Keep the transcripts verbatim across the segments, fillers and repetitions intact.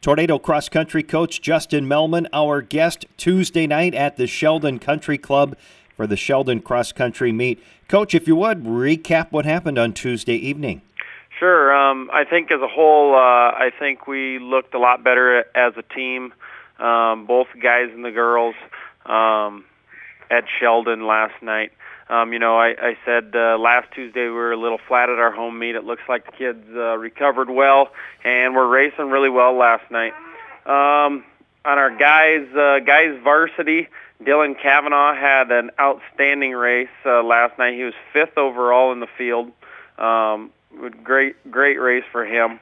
Tornado Cross Country coach Justin Melman, our guest Tuesday night at the Sheldon Country Club for the Sheldon Cross Country meet. Coach, if you would, recap what happened on Tuesday evening. Sure. Um, I think as a whole, uh, I think we looked a lot better as a team, um, both guys and the girls, um, at Sheldon last night. Um, you know, I, I said uh, last Tuesday we were a little flat at our home meet. It looks like the kids uh, recovered well, and we're racing really well last night. Um, on our guys, uh, guys varsity, Dylan Kavanaugh had an outstanding race uh, last night. He was fifth overall in the field. Um, great, great race for him.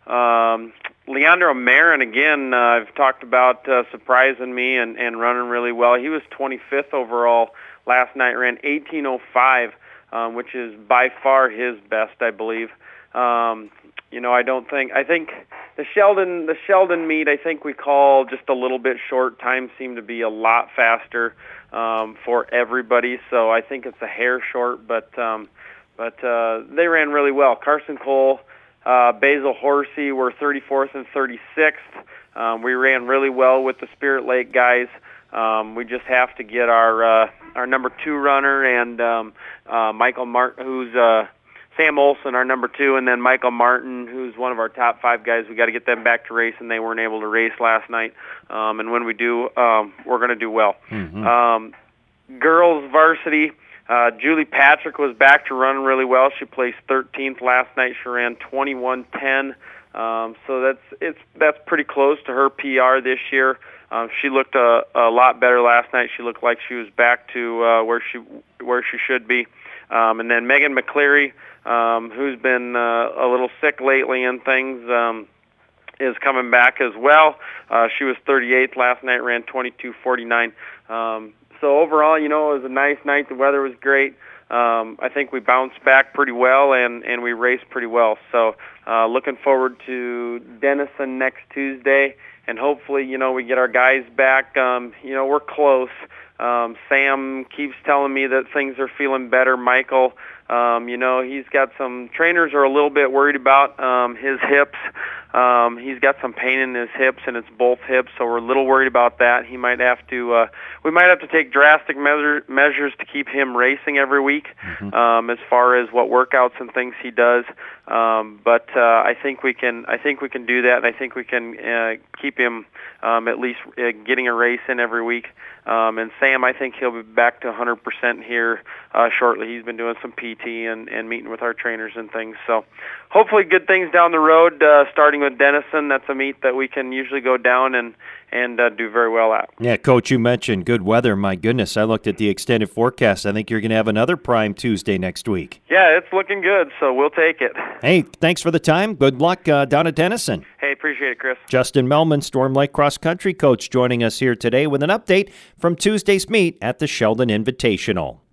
Um, Leandro Marin, again, uh, I've talked about uh, surprising me and, and running really well. He was twenty-fifth overall last night, ran eighteen oh five, um, which is by far his best, I believe. Um, you know, I don't think, I think the Sheldon, the Sheldon meet, I think we call just a little bit short. Time seemed to be a lot faster um, for everybody, so I think it's a hair short, but um, but uh, they ran really well. Carson Cole, uh, Basil Horsey were thirty-fourth and thirty-sixth. Um, we ran really well with the Spirit Lake guys. Um, we just have to get our uh, our number two runner and um, uh, Michael Martin, who's uh, Sam Olson, our number two, and then Michael Martin, who's one of our top five guys. We got to get them back to race, and they weren't able to race last night. Um, and when we do, um, we're going to do well. Mm-hmm. Um, girls varsity, uh, Julie Patrick was back to run really well. She placed thirteenth last night. She ran twenty-one ten. Um, so that's it's that's pretty close to her P R this year. Um, she looked a, a lot better last night. She looked like she was back to uh, where she where she should be. Um, and then Megan McCleary, um, who's been uh, a little sick lately and things, um, is coming back as well. Uh, she was thirty-eighth last night, ran twenty-two forty-nine. Um, so overall, you know, it was a nice night. The weather was great. Um, I think we bounced back pretty well, and, and we raced pretty well. So uh, looking forward to Denison next Tuesday, and hopefully, you know, we get our guys back. Um, you know, we're close. Um, Sam keeps telling me that things are feeling better. Michael, um, you know, he's got some, trainers are a little bit worried about um, his hips. Um, he's got some pain in his hips, and it's both hips, so we're a little worried about that. He might have to, uh, we might have to take drastic measure, measures to keep him racing every week, mm-hmm. um, as far as what workouts and things he does. Um, but uh, I think we can, I think we can do that, and I think we can uh, keep him um, at least uh, getting a race in every week. Um, and Sam, I think he'll be back to one hundred percent here uh, shortly. He's been doing some P T and, and meeting with our trainers and things. So hopefully good things down the road, uh, starting with Denison. That's a meet that we can usually go down and, and uh, do very well at. Yeah, Coach, you mentioned good weather. My goodness, I looked at the extended forecast. I think you're going to have another prime Tuesday next week. Yeah, it's looking good, so we'll take it. Hey, thanks for the time. Good luck uh, down at Denison. Hey, appreciate it, Chris. Justin Melman, Storm Lake Cross Country coach, joining us here today with an update from Tuesday's meet at the Sheldon Invitational.